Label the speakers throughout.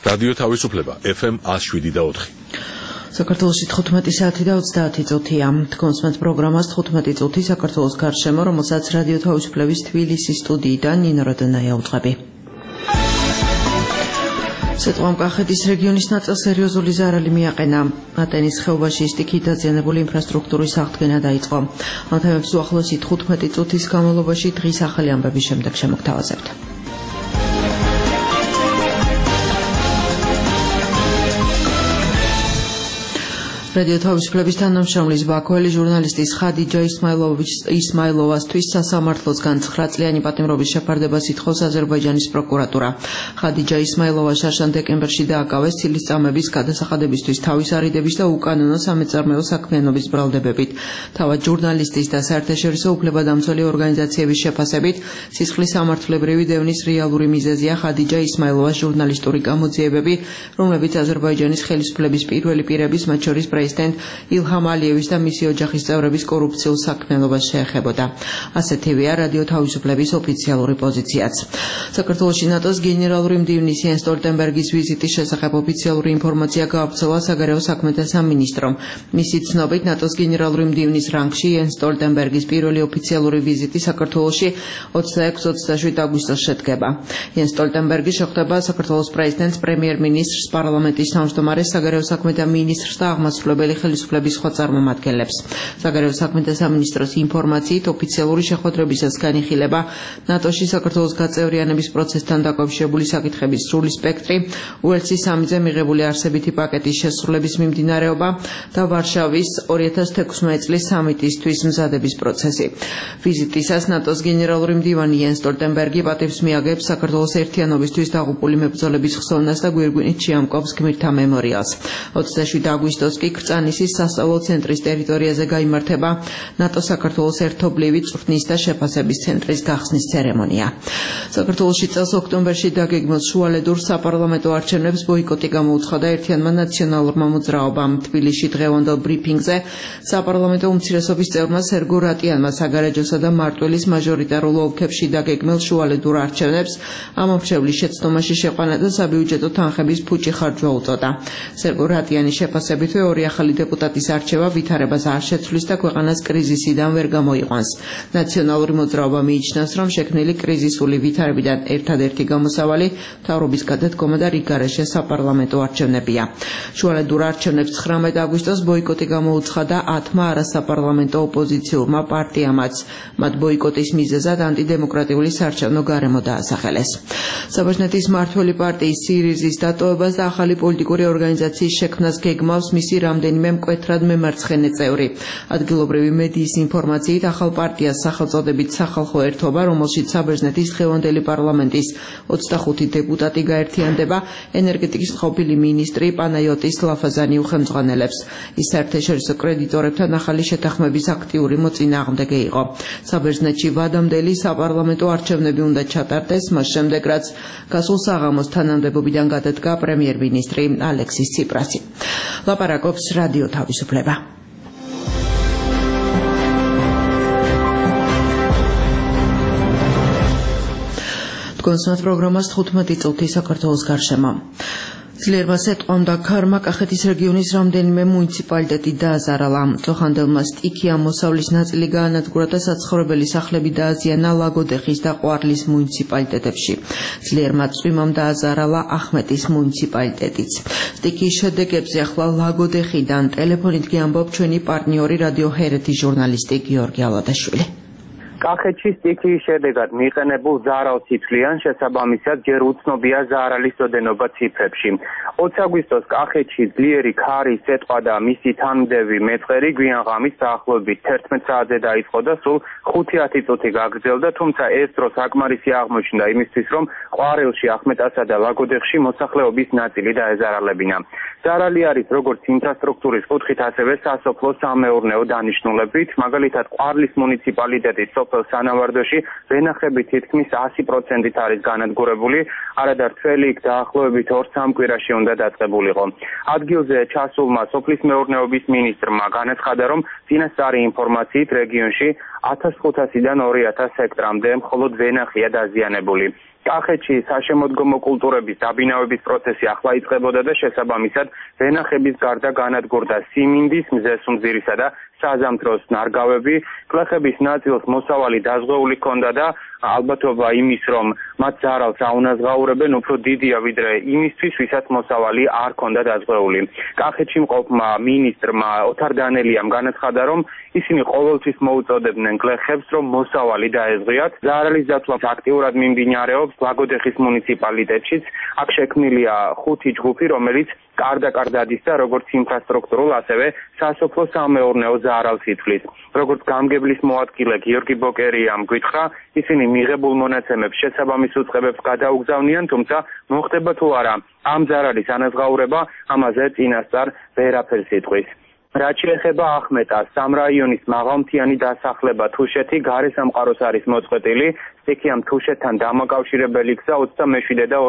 Speaker 1: რადიო თავისუფლება FM 107.4.
Speaker 2: საქართველოში 15 საათი და 30 წუთია. თქვენს პროგრამას 15 წუთი საქართველოს გარშემო, რომელსაც რადიო თავისუფლების თბილისის სტუდიიდან ნინო როდონაია უძღვები. სიტყვამ კახეთის რეგიონის ნაწილ სერიოზული ზარალი მიაყენა. ატენის ხეობაში სტიქით დაზიანებული ინფრასტრუქტურის აღდგენა დაიწყო. ამ თემებს უახლოესი 15 წუთის განმავლობაში დღის ახალი ამბების შემდეგ შემოგთავაზებთ. რადიო თავისუფლების თანამშრომლის ბაქოელი ჟურნალისტის ხადიჯა ისმაილოვასთვის სასამართლოსგან 9 წლიანი პატიმრობის შეფარდებას ითხოვს აზერბაიჯანის პროკურატურა. ხადიჯა ისმაილოვა შარშან დეკემბერში დააკავეს ცილისწამების გადასახადებისთვის თავის არიდების და უკანონო სამეწარმეო საქმიანობის ბრალდებებით. თავად ჟურნალისტის და საერთაშორისო უფლებადამცველი ორგანიზაციების შეფასებით სისხლის სამართლებრივი დევნის რეალური მიზეზია ხადიჯა ისმაილოვას ჟურნალისტური გამოძიებები, რომლებიც აზერბაიჯანის ხელისუფლების პირველი პირების, მათ შორის პრეზიდენტ ილჰამ ალიევის და მისი ოჯახის წევრების კორუფციულ საქმიანობას შეეხებოდა. ასეთივეა რადიო თავისუფლების ოფიციალური პოზიციაც. საქართველოში ნატოს გენერალური მდივნის იენს სტოლტენბერგის ვიზიტის შესახებ ოფიციალური ინფორმაცია გაავრცელა საგარეო საქმეთა სამინისტრომ. მისი ცნობით ნატოს გენერალური მდივნის რანგში იენს სტოლტენბერგის პირველი ოფიციალური ვიზიტი საქართველოში 26-27 აგვისტოს შედგება. იენს სტოლტენბერგი შეხვდება საქართველოს პრეზიდენტს, პრემიერ-მინისტრს, პარლამენტის თავმჯდომარეს, საგარეო საქმეთა მინისტრს და აღმასრულებელი ხელისუფლების სხვა წარმომადგენლებს. საგარეო საქმეთა სამინისტროს ინფორმაციით ოფიციალური შეხვედრებისას განიხილება ნატოში საქართველოს გაწევრიანების პროცესთან დაკავშირებული საკითხების სრული სპექტრი, უელსის სამიზე მიღებული არსებითი პაკეტის შესრულების მიმდინარეობა და ვარშავის 2016 წლის სამიტისთვის მზადების პროცესი. ვიზიტისას ნატოს გენერალური მდივანი იენს სტოლტენბერგი პატივს მიაგებს საქართველოს ერთიანობისთვის დაღუპული მებრძოლების ხსოვნას და გვირგვინით შეამკობს გმირთა მემორიალს. 27 აგვისტოს კი ქრწანისის სასწავლო ცენტრის ტერიტორიაზე გაიმართება ნატო-საქართველოს ერთობლივი წვრთნის და შეფასების ცენტრის გახსნის ცერემონია. საქართველოში წელს ოქტომბერში დაგეგმილ შუალედურ საპარლამენტო არჩევნებს ბოიკოტი გამოუცხადა ერთიანმა ნაციონალურმა მოძრაობამ. თბილისში დღევანდელ ბრიფინგზე საპარლამენტო უმცირესობის წევრმა სერგო რატიანმა საგარეჯოსა და მარტვილის მაჟორიტარულ ოლქებში დაგეგმილ შუალედურ არჩევნებს ამომრჩევლის შეცდომაში შეყვანა და საბიუჯეტო თანხების ფუჭი ხარჯვა უწოდა. სერგო რატიანის შეფასებითვე ორი ახალი დეპუტატის არჩევა ვითარებას არ შეცვლის და ქვეყანას კრიზისიდან ვერ გამოიყვანს. ნაციონალური მოძრაობა მიიჩნევს, რომ შექმნილი კრიზისული ვითარებიდან ერთადერთი გამოსავალი მთავრობის გადადგომა და რიგგარეშე საპარლამენტო არჩევნებია. შუალედურ არჩევნებს 19 აგვისტოს ბოიკოტი გამოუცხადა 10-მა არასაპარლამენტო ოპოზიციურმა პარტიამაც. მათ ბოიკოტის მიზეზად ანტიდემოკრატიული საარჩევნო გარემო დაასახელეს. საბერძნეთის მმართველი პარტიის სირიზის დატოვებას და ახალი პოლიტიკური ორგანიზაციის შექმნას გეგმავს მისი რამდენიმე მკვეთრად მემარცხენე წევრი. ადგილობრივი მედიის ინფორმაციით ახალ პარტიას სახელწოდებით სახალხო ერთობა, რომელშიც საბერძნეთის დღევანდელი პარლამენტის 25 დეპუტატი გაერთიანდება, ენერგეტიკის ყოფილი მინისტრი პანაიოტის ლაფაზანი უხელმძღვანელებს. ის საერთაშორისო კრედიტორებთან ახალი შეთანხმების აქტიური მოწინააღმდეგე იყო. საბერძნეთში ვადამდელი საპარლამენტო არჩევნები უნდა ჩატარდეს, მას შემდეგ რაც გასულ საღამოს თანამდებობიდან გადადგა პრემიერ-მინისტრი ალექსის ციპრასი. ლაპარაკობს რადიო თავისუფლება. თქვენს პროგრამას 15 წუთი საქართველოს გარშემო. ძლიერმა სეტყვამ და ქარმა კახეთის რეგიონის რამდენიმე მუნიციპალიტეტი დააზარალა. წოხანდელმა სტიქი ამოსავლის ნაწილი გაანადგურა და საცხოვრებელი სახლები დააზიანა ლაგოდეხის და ყვარლის მუნიციპალიტეტებში. ძლიერმა წვიმამ დააზარალა ახმეტის მუნიციპალიტეტიც. სტიქის შედეგებზე ახლა ლაგოდეხიდან ტელეფონით გიამბობ ჩვენი პარტნიორი რადიო ჰერეთის ჟურნალისტი გიორგი ალადაშვილი.
Speaker 3: კახეთში სტიქიის შედეგად მიყენებულ ზარალს იცვლიან, შესაბამისად ჯერ უცნობია ზარალის ოდენობა ციფრებში. 20 აგვისტოს კახეთში ძლიერი ქარის სეტყვა და მისი თანმდევი მეწყერი გვიანღამის დაახლოებით 11 საათზე დაიწყო და სულ 5-10 წუთი გაგრძელდა, თუმცა ეს დრო საკმარისი აღმოჩნდა იმისთვის, რომ ყვარელში, ახმეტასა და ლაგოდეხში მოსახლეობის ნაწილი დაეზარალებინა. ზარალი არის როგორც ინფრასტრუქტურის კუთხით, ასევე სასოფლო-სამეურნეო დანიშნულებით, მაგალითად ყვარლის მუნიციპალიტეტის სოფელ სანავარდოში ვენახები თითქმის 100%-ით არის განადგურებული, არადა რთველი იქ დაახლოებით 2-3 კვირაში უნდა დაწყებულიყო. ადგილზე ჩასულმა სოფლის მეურნეობის მინისტრმა განაცხადა, რომ წინასწარი ინფორმაციით რეგიონში 1500-დან 2000 ჰექტრამდე მხოლოდ ვენახია დაზიანებული. კახეთში საშემოდგომო კულტურების დაბინავების პროცესი ახლა იწყებოდა და შესაბამისად ვენახების გარდა განადგურდა სიმინდის, მზესუმძირისა და საზამთროს ნარგავები. გლეხების ნაწილს მოსავალი დაზღვეული ჰქონდა და ალბათობა იმის, რომ მათ ზარალს აუნაზღაურებენ, უფრო დიდია ვიდრე იმისთვის, ვისაც მოსავალი არ ჰქონდა დაზღვეული. კახეთში მყოფმა მინისტრმა ოთარ დანელიამ განაცხადა, რომ ისინი ყოველთვის მოუწოდებდნენ გლეხებს, რომ მოსავალი დაეზღიათ. ზარალის დაცვა აქტიურად მიმდინარეობს ლაგოდეხის მუნიციპალიტეტშიც. აქ შექმნილია 5 ჯგუფი, რომელიც კარდაკარ დადის და როგორც ინფრასტრუქტურულ, ასევე სასოფლო-სამეურნეო ზარალს ითვლის. როგორც გამგებლის მოადგილე გიორგი ბოკერიამ გვითხრა, ისინი მიღებულ მონაცემებს შესაბამის უწყებებს გადაუგზავნიან, თუმცა მოხდება თუ არა ამ ზარალის ანაზღაურება, ამაზე წინასწარ ვერაფერს იტყვის. რაც შეეხება ახმეტას, სამ რაიონის მაღალმთიანი დასახლება თუშეთი გარესამყაროს არის მოწყვეტილი. სტიქიამ თუშეთთან დამაკავშირებელი გზა 27 და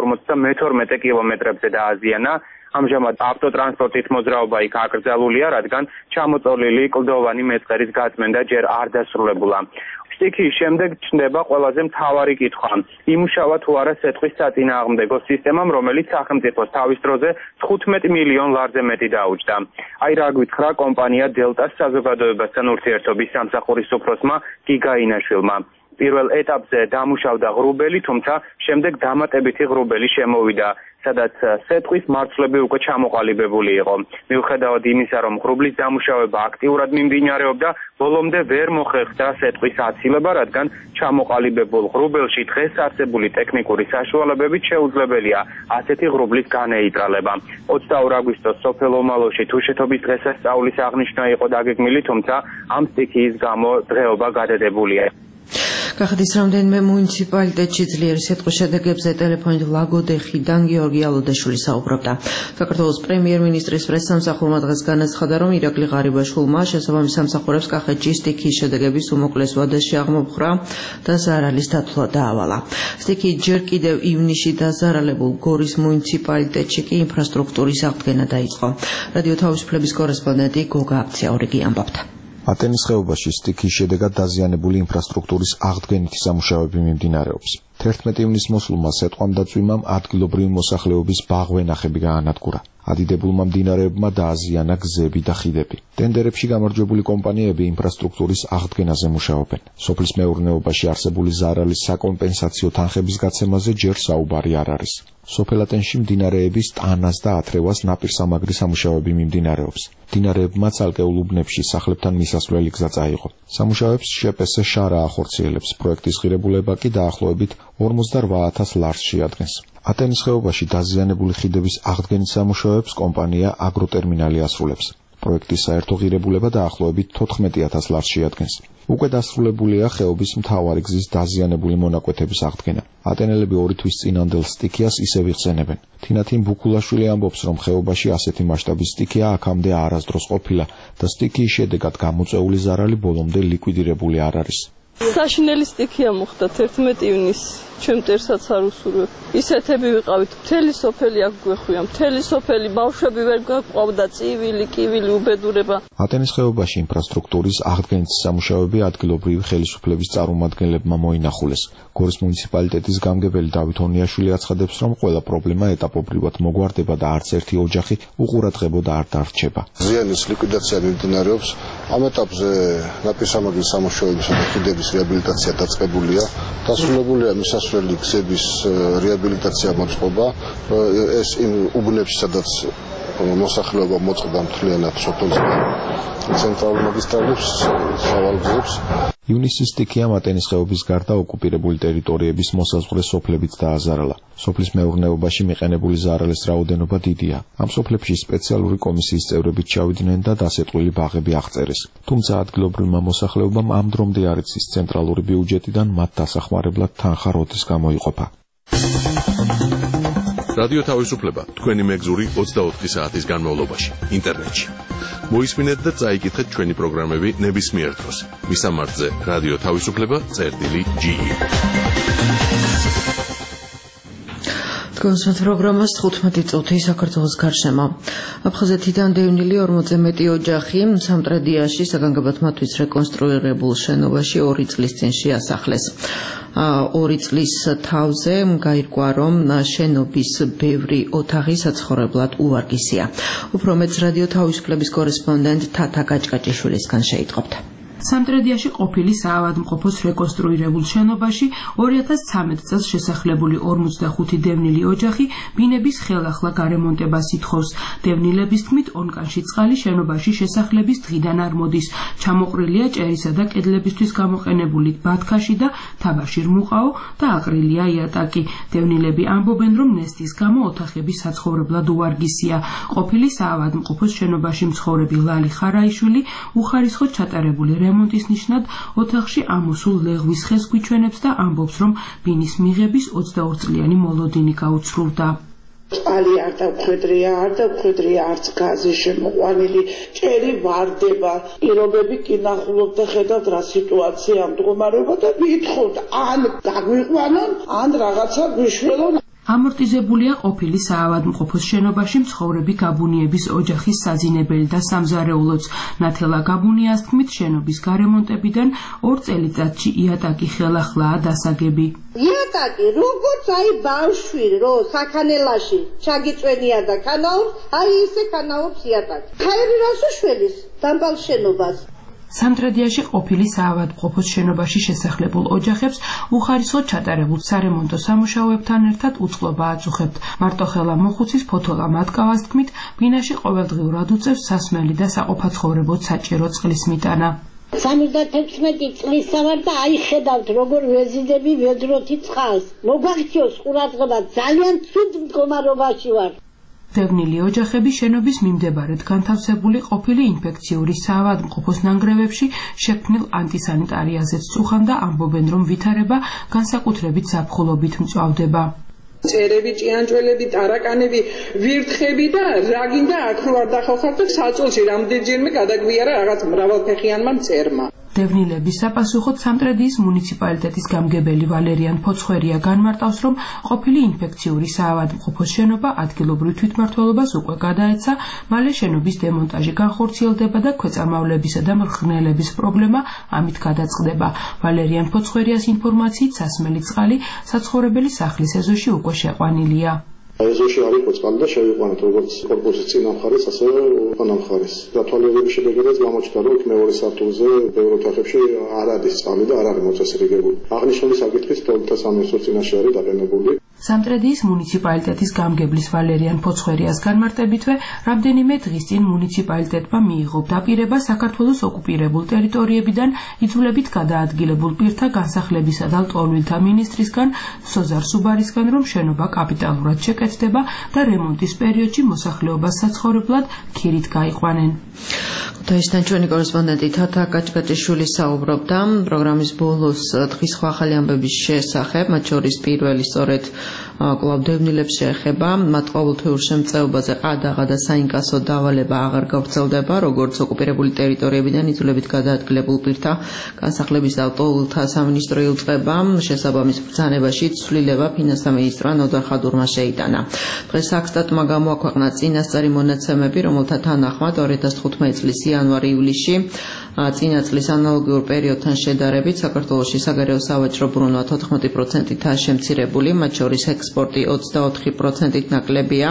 Speaker 3: 52 კილომეტრებზე დააზიანა. ამჟამად ავტოტრანსპორტით მოძრაობა იქ აკრძალულია, რადგან ჩამოწოლილი კლდოვანი მეწყერის გაწმენდა ჯერ არ დასრულებულა. სტიქიის შემდეგ ჩნდება ყველაზე მთავარი კითხვა. იმუშავა თუ არა სეტყვის საწინააღმდეგო სისტემამ, რომელიც სახელმწიფოს თავის დროზე 15 მილიონ ლარზე მეტი დაუჯდა. აი რა გვითხრა კომპანია დელტას საზოგადოებასთან ურთიერთობის სამსახურის უფროსმა გიგაინაშვილმა. პირველ ეტაპზე დამუშავდა ღრუბელი, თუმცა შემდეგ დამატებითი ღრუბელი შემოვიდა, სადაც სეტყვის მარცვლები უკვე ჩამოყალიბებული იყო. მიუხედავად იმისა, რომ ღრუბლის დამუშავება აქტიურად მიმდინარეობდა, ბოლომდე ვერ მოხერხდა სეტყვის აცილება, რადგან ჩამოყალიბებულ ღრუბელში დღეს არსებული ტექნიკური საშუალებებით შეუძლებელია ასეთი ღრუბლის განეიტრალება. 22 აგვისტოს სოფელ ომალოში თუშეთობის დღესასწაულის აღნიშვნა იყო დაგეგმილი, თუმცა ამ სტიქიის გამო დღეობა გადადებულია.
Speaker 2: კახეთის რამდენიმე მუნიციპალიტეტში ძლიერი სეტყვის შედეგებზე ტელეფონით ლაგოდეხიდან გიორგი ალოდაშვილი საუბრობდა. საქართველოს პრემიერ-მინისტრის პრესსამსახურმა დღეს განაცხადა, რომ ირაკლი ღარიბაშვილმა შესაბამის სამსახურებს კახეთში სტიქიის შედეგების უმოკლეს ვადაში აღმოფხრა და ზარალის დათვლა დაავალა. სტიქიით ჯერ კიდევ ივნისში დაზარალებულ გორის მუნიციპალიტეტში კი ინფრასტრუქტურის აღდგენა დაიწყო. რადიო თავისუფლების კორესპონდენტი გოგა აბციაურიგი ამბობდა.
Speaker 4: ატენის ხეობაში სტიქიის შედეგად დაზიანებული ინფრასტრუქტურის აღდგენითი სამუშაოები მიმდინარეობს. 11 ივნისს მოსულმა სეტყვამ და წვიმამ ადგილობრივი მოსახლეობის ბაღვენახები გაანადგურა. ადიდებულმა მდინარეებმა დააზიანა გზები და ხიდები. ტენდერებში გამარჯვებული კომპანიები ინფრასტრუქტურის აღდგენაზე მუშაობენ. სოფლის მეურნეობაში არსებული ზარალის საკომპენსაციო თანხების გაცემაზე ჯერ საუბარი არ არის. სოფელ ატენში მდინარეების ტანას და ათრევას ნაპირსამაგრი სამუშაოები მიმდინარეობს. მდინარეებმა ცალკეულ უბნებში სახლებთან მისასვლელი გზა წაიღო. სამუშაოებს შპს შარა ახორციელებს. პროექტის ღირებულება კი დაახლოებით 48,000 ლარს შეადგენს. ატენის ხეობაში დაზიანებული ხიდების აღდგენის სამუშაოებს კომპანია აგროტერმინალი ასრულებს. პროექტის საერთო ღირებულება დაახლოებით 14,000 ლარს შეადგენს. უკვე დასრულებულია ხეობის მთავარი გზის დაზიანებული მონაკვეთების აღდგენა. ატენელები 2 თვის წინანდელ სტიქიას ისევ იხსენებენ. თინათინ ბუქულაშვილი ამბობს, რომ ხეობაში ასეთი მასშტაბის სტიქია აქამდე არასდროს ყოფილა და სტიქიის შედეგად გამოწეული ზარალი ბოლომდე ლიკვიდირებული არ არის.
Speaker 5: საშინელი სტიქია მოხდა 11 ივნისს. ჩემ მტერსაც არ უსურვებ. ისეთები ვიყავით, მთელი სოფელი აქ გვეხვია, მთელი სოფელი, ბავშვები ვერ გაყვავდა, წივილი, კივილი, უბედურება.
Speaker 4: ატენის ხეობაში ინფრასტრუქტურის აღდგენის სამუშაოები ადგილობრივი ხელისუფლების წარმომადგენლებმა მოინახულეს. გორის მუნიციპალიტეტის გამგებელი დავით ონიაშვილი აცხადებს, რომ ყველა პრობლემა ეტაპობრივად მოგვარდება და არც ერთი ოჯახი უყურადღებოდ არ დარჩება.
Speaker 6: ზიანის ლიკვიდაცია მიმდინარეობს. ამ ეტაპზე ნაპირსამაგრის სამუშაოებისა და ხიდების რეაბილიტაცია დაწყებულია. დასრულებულია მისასვლელი გზების რეაბილიტაცია მოწყობა. ეს იმ უბნებში, სადაც მოსახლეობა მოწყდა მთლიანად სოფელზე ცენტრალურ მაგისტრალებს, სავალ გზებს.
Speaker 4: ივნისის სტიქიამ ატენის ხეობის გარდა ოკუპირებული ტერიტორიების მოსაზღვრე სოფლებიც დააზარალა. სოფლის მეურნეობაში მიყენებული ზარალის რაოდენობა დიდია. ამ სოფლებში სპეციალური კომისიის წევრებიც ჩავიდნენ და დასეტყვილი ბაღები აღწერეს. თუმცა ადგილობრივმა მოსახლეობამ ამ დრომდე არ იცის ცენტრალური ბიუჯეტიდან მათ დასახმარებლად თანხა როდის გამოიყოფა.
Speaker 1: რადიო თავისუფლება თქვენი მეგზური 24 საათის განმავლობაში ინტერნეტში. მოისმინეთ და წაიკითხეთ ჩვენი პროგრამები ნებისმიერ დროს. მისამართზე რადიო თავისუფლება წერტილი.ge
Speaker 2: კონსერტ პროგრამას 15 წუთი საქართველოს გარშემო. აფხაზეთიდან დევნილი 40-ზე მეტი ოჯახი სამტრედიაში საგანგებოდ მათთვის რეკონსტრუირებულ შენობაში 2 წლის წინ შეასახლეს. 2 წლის თავზე გაირკვა, რომ შენობის ბევრი ოთახი საცხოვრებლად უვარგისია. უფრო მეტს რადიო თავისუფლების კორესპონდენტ თათა გაჭკაჭიშვილისგან შეიტყობთ.
Speaker 7: სამტრედიაში ყოფილი საავადმყოფოს რეკონსტრუირებულ შენობაში 2013 წელს შესახლებული 45 დევნილი ოჯახი ბინების ხელახლა გარემონტებას ითხოვს. დევნილების თქმით, ონკანში წყალი შენობაში შესახლების დღიდან არ მოდის. ჩამოყრილია ჭერისა და კედლებისთვის გამოყენებული ბათქაში და თაბაში რმუყაო და აყრილია იატაკი. დევნილები ამბობენ, რომ ნესტის გამო ოთახები საცხოვრებლად უვარგისია. ყოფილი საავადმყოფოს შენობაში მცხოვრები ლალი ხარაიშვილი უხარისხოდ ჩატარებული რემონტის ნიშნად ოთახში ამოსულ ლეღვის ხეს გვიჩვენებს და ამბობს, რომ ბინის მიღების 22 წლიანი მოლოდინი გაუცრუვდა.
Speaker 8: წყალი არ დაგვხვედრია, არც გაზი შემოყვანილი, ჭერი ვარდება, პირობები კი ნახულობ და ხედავთ რა სიტუაცია მდგომარეობა და ვითხოვთ, ან გაგვიყვანონ, ან რაღაცა გვიშველონ.
Speaker 7: ამორტიზებულია ყოფილი საავადმყოფოს შენობაში მცხოვრები გაბუნიების ოჯახის საძინებელი და სამზარეულოც. ნათელა გაბუნიას თქმით, შენობის გარემონტებიდან 2 წელიწადში იატაკი ხელახლაა დასაგები.
Speaker 8: იატაკი, როგორც აი ბავშვი რო საქანელაში ჩაგიწვენია და ქანაობს, აი ისე ქანაობს იატაკი. ხაერი რას უშველის დამბალ შენობას.
Speaker 7: სამტრედიაში ყოფილი საავადმყოფოს შენობაში შესახლებულ ოჯახებს უხარისხოდ ჩატარებულ სარემონტო სამუშაოებთან ერთად უწყლობა აწუხებთ. მარტოხელა მოხუცის ფოთოლა მატკავას თქმით, ბინაში ყოველდღიურად უწევს სასმელი და საყოფაცხოვრებო საჭირო წყლის მიტანა.
Speaker 9: 76 წლის ვარ და აი ხედავთ როგორ ვეზიდები ვედროთი წყალს. მოგახციოს ყურადღება, ძალიან ცუდ მდგომარეობაში ვარ.
Speaker 7: დევნილი ოჯახები შენობის მიმდებარედ განთავსებული ყოფილი ინფექციური საავადმყოფოს ნანგრევებში შექმნილ ანტისანიტარიაზეც წუხან და ამბობენ, რომ ვითარება განსაკუთრებით ზაფხულობით მწვავდება.
Speaker 10: წერები, ჭიანჭველები, ტარაკანები, ვირთხები და რა გინდა აქ რო არ დახავხარ და საწოლში რამდენჯერმე გადაგვიარა რაღაც მრავალფეხიანმა მწერმა.
Speaker 7: დევნილების საპასუხოდ სამტრედიის მუნიციპალიტეტის გამგებელი ვალერიან ფოცხვერია განმარტავს, რომ ყოფილი ინფექციური საავადმყოფოს შენობა ადგილობრივ თვითმმართველობას უკვე გადაეცა, მალე შენობის დემონტაჟი განხორციელდება და ქვეწარმავლებისა და მრხნელების პრობლემა ამით გადაწყდება. ვალერიან ფოცხვერიას ინფორმაციით სასმელი წყალი საცხოვრებელი სახლის ეზოში უკვე შეყვანილია.
Speaker 6: ეზოში არ იყო წყალი და შევიყვანეთ როგორც კორპუსის წინა მხარეს, ასევე უკანა მხარეს. დათვალიერების შედეგადაც გამოჩნდა, რომ მეორე სართულზე ბევრ ოთახებში არ არის წყალი და არ არის მოწესრიგებული. აღნიშნული საკითხის 13 წინაშე არის დაყენებული.
Speaker 7: სამტრედიის მუნიციპალიტეტის გამგებლის ვალერიან ფოცხვერიას განმარტებითვე, რამდენიმე დღის წინ მუნიციპალიტეტმა მიიღო დაპირება საქართველოს ოკუპირებულ ტერიტორიებიდან იძულებით გადაადგილებულ პირთა განსახლებისა და ლტოლვილთა მინისტრისგან სოზარ სუბარისგან, რომ შენობა კაპიტალურად შეკეთდება და რემონტის პერიოდში მოსახლეობას საცხოვრებლად ქირით გაიყვანენ.
Speaker 2: ქუთაისიდან ჩვენი კორესპონდენტი თათა გაჭკაჭიშვილი საუბრობდა პროგრამის ბოლოს დღის სხვა ახალი ამბების შესახებ, მათ შორის პირველი სწორედ კვლავ დევნილებს შეეხება. მათ ყოველთვიურ შემწეობაზე ყადაღა და საინკასო დავალება აღარ გავრცელდება, როგორც ოკუპირებული ტერიტორიებიდან იძულებით გადაადგილებულ პირთა განსახლების და ლტოლვილთა სამინისტრო იუწყება. შესაბამის ბრძანებაში ცვლილება ფინანსთა მინისტრმა ნოდარ ხადურმა შეიტანა. დღეს საქსტატმა გამოაქვეყნა წინასწარი მონაცემები, რომელთა თანახმად 2015 წლის იანვარ-ივლისში წინა წლის ანალოგიურ პერიოდთან შედარებით საქართველოში საგარეო სავაჭრო ბრუნვა 14%-ით შემცირებული, მათ შორის ექსპორტი 24%-ით ნაკლებია,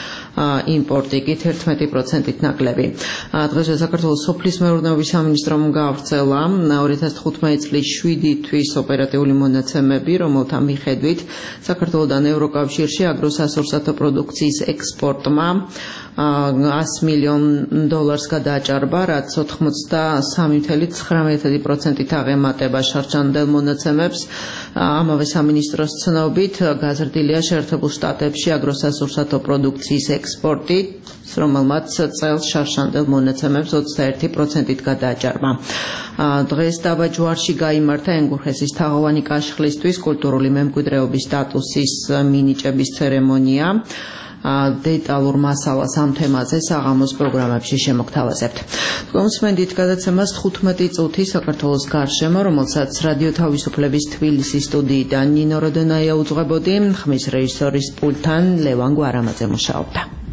Speaker 2: იმპორტი კი 11%-ით ნაკლები. დღეს საქართველოს სოფლის მეურნეობის სამინისტრომ გაავრცელა 2015 წლის 7 თვის ოპერატიული მონაცემები, რომელთა მიხედვით საქართველოდან ევროკავშირში აგროსასურსათო პროდუქციის ექსპორტმა $100 მილიონ გადააჭარბა, რაც 83.9%-ით აღემატება შარჩანდელ მონაცემებს. ამავე სამინისტროს ცნობით გაზრდილია შეერთებულ შტატებში აგროსასურსათო პროდუქციის ექსპორტი, რომელმაც წელს შარშანდელ მონაცემებს 21%-ით გადააჭარბა. დღეს დაბა ჯვარში გაიმართა ენგურხესის თაღოვანი კაშხლისთვის კულტურული მემკვიდრეობის სტატუსის მინიჭების ცერემონია. დეტალურ მასალას ამ თემაზე საღამოს პროგრამებში შემოგთავაზებთ. გომსმენდით გადაცემას 15 წუთი საქართველოს გარშემო, რომელსაც რადიო თავისუფლების თბილისის სტუდიიდან ნინო როდენაია უძღვებოდი, ხმის რეჟისორის პულტთან ლევან გვარამაძე მუშაობდა.